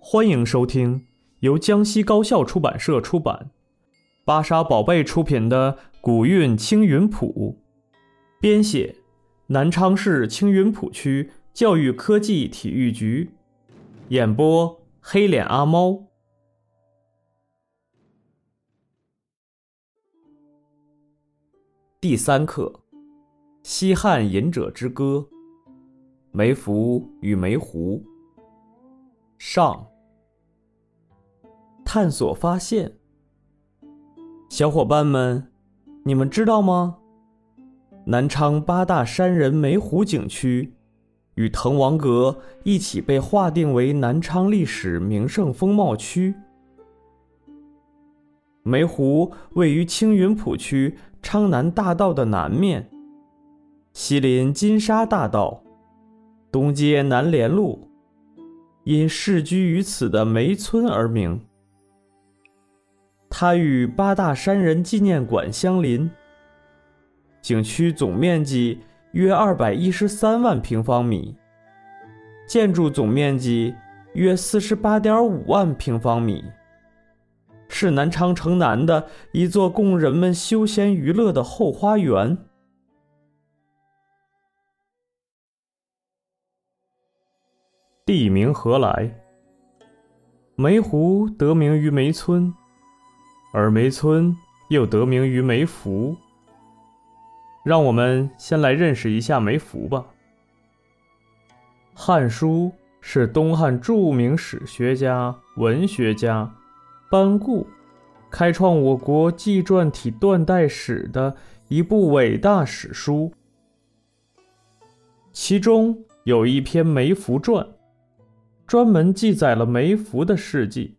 欢迎收听由江西高校出版社出版，芭莎宝贝出品的《古韵青云谱》，编写南昌市青云浦区教育科技体育局，演播黑脸阿猫。第3课，西汉隐者之歌，梅福与梅湖。上。探索发现。小伙伴们，你们知道吗？南昌8大山人梅湖景区与滕王阁一起被划定为南昌历史名胜风貌区。梅湖位于青云浦区昌南大道的南面，西临金沙大道，东接南联路，因世居于此的梅村而名。它与8大山人纪念馆相邻，景区总面积约213万平方米，建筑总面积约48.5万平方米，是南昌城南的一座供人们休闲娱乐的后花园。地名何来？梅湖得名于梅村，而梅村又得名于梅福。让我们先来认识一下梅福吧。《汉书》是东汉著名史学家、文学家班固开创我国纪传体断代史的一部伟大史书，其中有一篇《梅福传》，专门记载了梅福的事迹。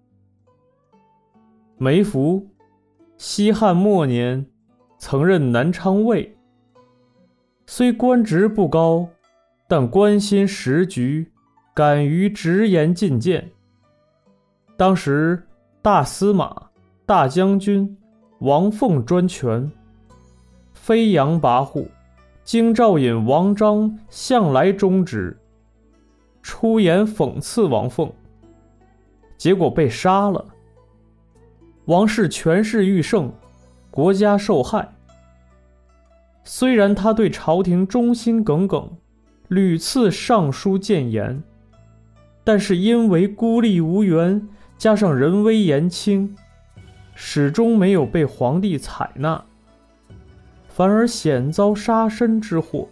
梅福，西汉末年曾任南昌尉，虽官职不高，但关心时局，敢于直言进谏。当时大司马、大将军王凤专权，飞扬跋扈，京兆尹王章向来忠直，出言讽刺王凤，结果被杀了。王氏权势愈盛，国家受害。虽然他对朝廷忠心耿耿，屡次上书谏言，但是因为孤立无援，加上人微言轻，始终没有被皇帝采纳，反而险遭杀身之祸。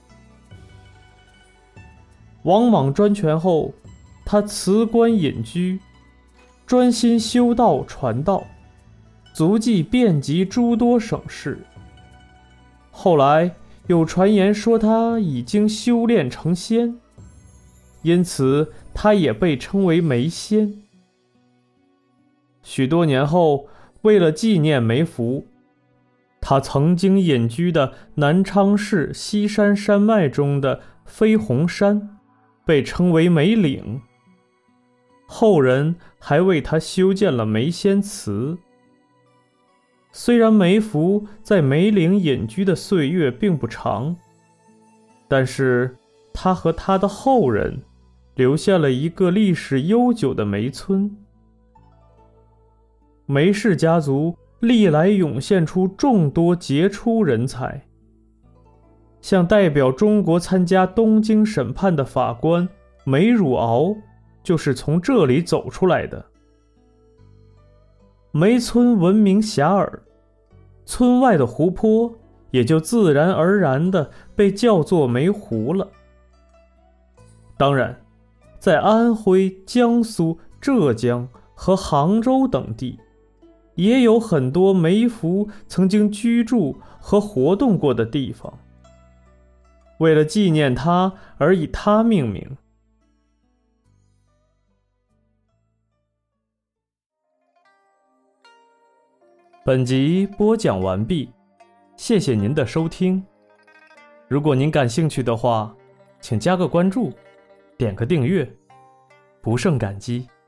王莽专权后，他辞官隐居，专心修道传道，足迹遍及诸多省市。后来有传言说他已经修炼成仙，因此他也被称为梅仙。许多年后，为了纪念梅福，他曾经隐居的南昌市西山山脉中的飞鸿山被称为梅岭，后人还为他修建了梅仙祠。虽然梅福在梅岭隐居的岁月并不长，但是他和他的后人留下了一个历史悠久的梅村。梅氏家族历来涌现出众多杰出人才，像代表中国参加东京审判的法官梅汝敖就是从这里走出来的。梅村闻名遐迩，村外的湖泊也就自然而然地被叫做梅湖了。当然，在安徽、江苏、浙江和杭州等地，也有很多梅福曾经居住和活动过的地方，为了纪念他而以他命名。本集播讲完毕，谢谢您的收听。如果您感兴趣的话，请加个关注，点个订阅，不胜感激。